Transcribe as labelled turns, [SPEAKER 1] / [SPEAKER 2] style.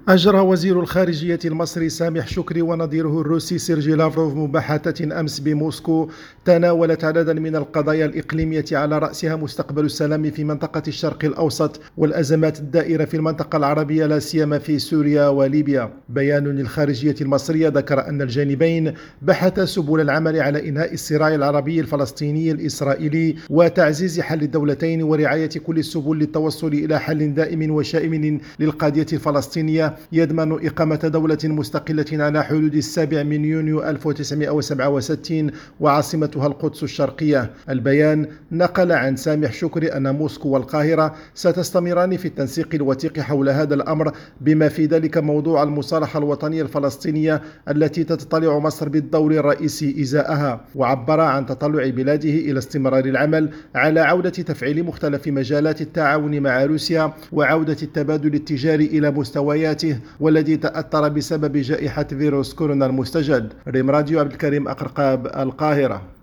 [SPEAKER 1] أجرى وزير الخارجية المصري سامح شكري ونظيره الروسي سيرجي لافروف مباحثات أمس بموسكو تناولت عددا من القضايا الإقليمية على رأسها مستقبل السلام في منطقة الشرق الأوسط والأزمات الدائرة في المنطقة العربية لا سيما في سوريا وليبيا. بيان للخارجية المصرية ذكر أن الجانبين بحثا سبل العمل على إنهاء الصراع العربي الفلسطيني الإسرائيلي وتعزيز حل الدولتين ورعاية كل السبل للتوصل إلى حل دائم وشامل للقضية الفلسطينية يضمن إقامة دولة مستقلة على حدود 7 من يونيو 1967 وعاصمتها القدس الشرقية. البيان نقل عن سامح شكري أن موسكو والقاهرة ستستمران في التنسيق الوثيق حول هذا الأمر بما في ذلك موضوع المصالحة الوطنية الفلسطينية التي تتطلع مصر بالدور الرئيسي إزاءها، وعبر عن تطلع بلاده إلى استمرار العمل على عودة تفعيل مختلف مجالات التعاون مع روسيا وعودة التبادل التجاري إلى مستوياته والذي تأثر بسبب جائحة فيروس كورونا المستجد. ريم راديو عبد الكريم أقرقاب، القاهرة.